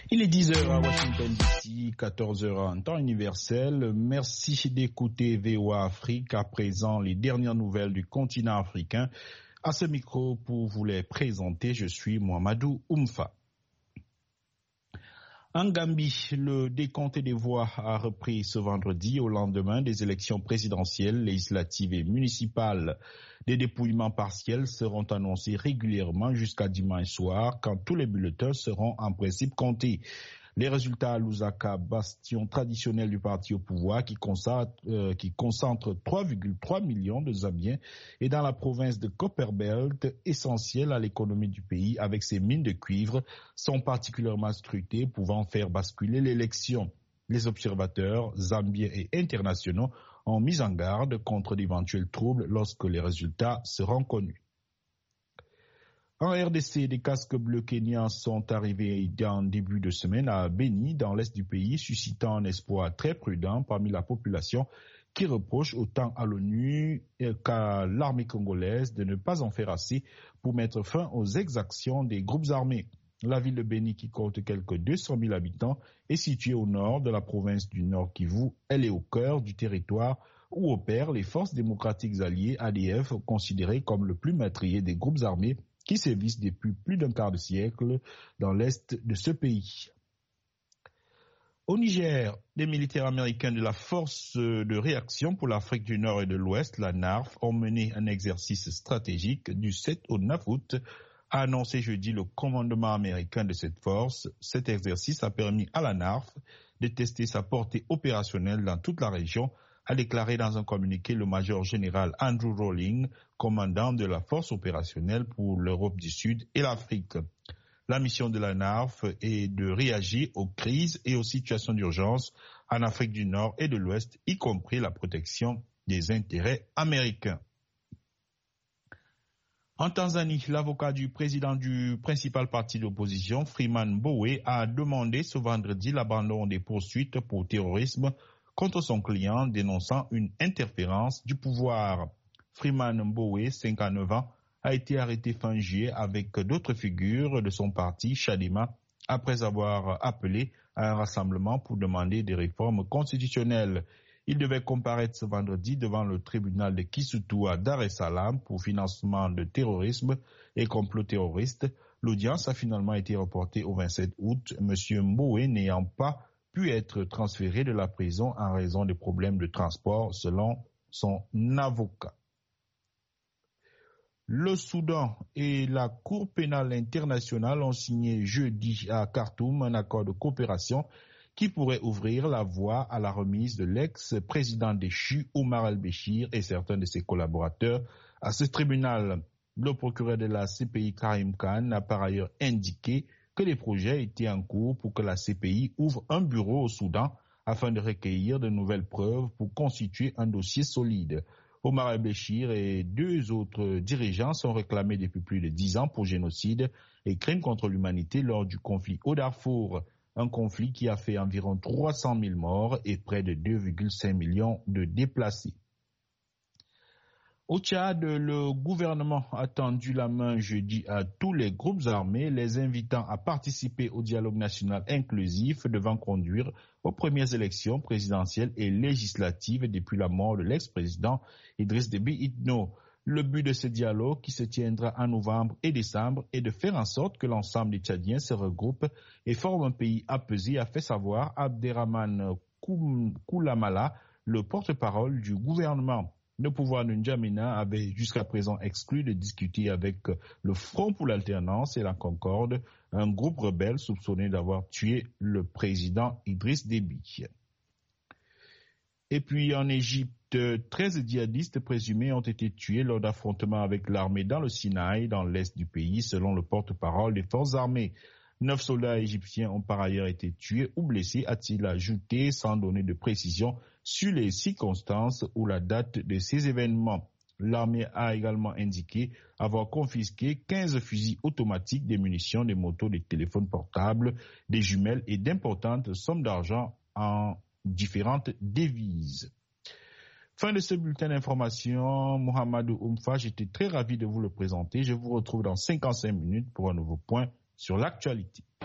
Il est 10h à Washington DC, 14h en temps universel. Merci d'écouter VOA Afrique. À présent, les dernières nouvelles du continent africain. À ce micro, pour vous les présenter, je suis Mohamedou Oumfa. En Gambie, le décompte des voix a repris ce vendredi au lendemain des élections présidentielles, législatives et municipales. Des dépouillements partiels seront annoncés régulièrement jusqu'à dimanche soir, quand tous les bulletins seront en principe comptés. Les résultats à Lusaka, bastion traditionnel du parti au pouvoir qui concentre 3,3 millions de Zambiens, et dans la province de Copperbelt, essentielle à l'économie du pays avec ses mines de cuivre, sont particulièrement scrutés, pouvant faire basculer l'élection. Les observateurs zambiens et internationaux ont mis en garde contre d'éventuels troubles lorsque les résultats seront connus. En RDC, des casques bleus kenyans sont arrivés en début de semaine à Beni, dans l'est du pays, suscitant un espoir très prudent parmi la population qui reproche autant à l'ONU qu'à l'armée congolaise de ne pas en faire assez pour mettre fin aux exactions des groupes armés. La ville de Beni, qui compte quelques 200 000 habitants, est située au nord de la province du Nord Kivu. Elle est au cœur du territoire où opèrent les forces démocratiques alliées ADF, considérées comme le plus meurtrier des groupes armés qui sévissent depuis plus d'un quart de siècle dans l'est de ce pays. Au Niger, les militaires américains de la Force de réaction pour l'Afrique du Nord et de l'Ouest, la NARF, ont mené un exercice stratégique du 7 au 9 août, a annoncé jeudi le commandement américain de cette force. Cet exercice a permis à la NARF de tester sa portée opérationnelle dans toute la région, a déclaré dans un communiqué le major général Andrew Rawling, commandant de la force opérationnelle pour l'Europe du Sud et l'Afrique. La mission de la NARF est de réagir aux crises et aux situations d'urgence en Afrique du Nord et de l'Ouest, y compris la protection des intérêts américains. En Tanzanie, l'avocat du président du principal parti d'opposition, Freeman Mbowe, a demandé ce vendredi l'abandon des poursuites pour terrorisme contre son client, dénonçant une interférence du pouvoir. Freeman Mbowe, 59 ans, a été arrêté fin juillet avec d'autres figures de son parti, Chadema, après avoir appelé à un rassemblement pour demander des réformes constitutionnelles. Il devait comparaître ce vendredi devant le tribunal de Kisutu à Dar es Salaam pour financement de terrorisme et complot terroriste. L'audience a finalement été reportée au 27 août, M. Mbowe n'ayant pas pu être transféré de la prison en raison de problèmes de transport, selon son avocat. Le Soudan et la Cour pénale internationale ont signé jeudi à Khartoum un accord de coopération qui pourrait ouvrir la voie à la remise de l'ex-président déchu Omar al-Béchir et certains de ses collaborateurs à ce tribunal. Le procureur de la CPI, Karim Khan, a par ailleurs indiqué que les projets étaient en cours pour que la CPI ouvre un bureau au Soudan afin de recueillir de nouvelles preuves pour constituer un dossier solide. Omar al-Béchir et deux autres dirigeants sont réclamés depuis plus de 10 ans pour génocide et crimes contre l'humanité lors du conflit au Darfour, un conflit qui a fait environ 300 000 morts et près de 2,5 millions de déplacés. Au Tchad, le gouvernement a tendu la main jeudi à tous les groupes armés, les invitant à participer au dialogue national inclusif devant conduire aux premières élections présidentielles et législatives depuis la mort de l'ex-président Idriss Déby Itno. Le but de ce dialogue, qui se tiendra en novembre et décembre, est de faire en sorte que l'ensemble des Tchadiens se regroupent et forment un pays apaisé, a fait savoir Abderrahmane Koulamala, le porte-parole du gouvernement. Le pouvoir de N'Djamena avait jusqu'à présent exclu de discuter avec le Front pour l'alternance et la Concorde, un groupe rebelle soupçonné d'avoir tué le président Idriss Déby. Et puis en Égypte, 13 djihadistes présumés ont été tués lors d'affrontements avec l'armée dans le Sinaï, dans l'est du pays, selon le porte-parole des forces armées. 9 soldats égyptiens ont par ailleurs été tués ou blessés, a-t-il ajouté, sans donner de précision sur les circonstances ou la date de ces événements. L'armée a également indiqué avoir confisqué 15 fusils automatiques, des munitions, des motos, des téléphones portables, des jumelles et d'importantes sommes d'argent en différentes devises. Fin de ce bulletin d'information. Mohamedou Oumfa, j'étais très ravi de vous le présenter. Je vous retrouve dans 55 minutes pour un nouveau point sur l'actualité.